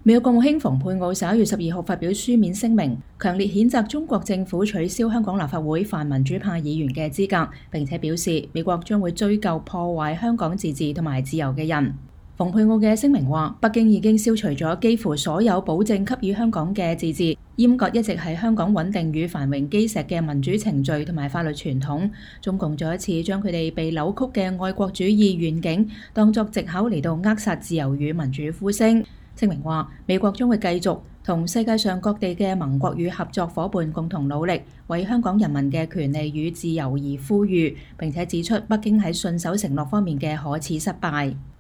美國國務卿蓬佩奧11月12號發表書面聲明，強烈譴責中國政府取消香港立法會泛民主派議員嘅資格，並且表示美國將會追究破壞香港自治同埋自由嘅人。蓬佩奧嘅聲明話，北京已經消除咗幾乎所有保證給予香港嘅自治，閹割一直係香港穩定與繁榮基石嘅民主程序同埋法律傳統。中共再一次將佢哋被扭曲嘅愛國主義願景當作藉口嚟到扼殺自由與民主呼聲。聲明話，美國將會繼續同世界上各地嘅盟國與合作夥伴共同努力，為香港人民嘅權利與自由而呼籲，並且指出北京喺信守承諾方面嘅可恥失敗。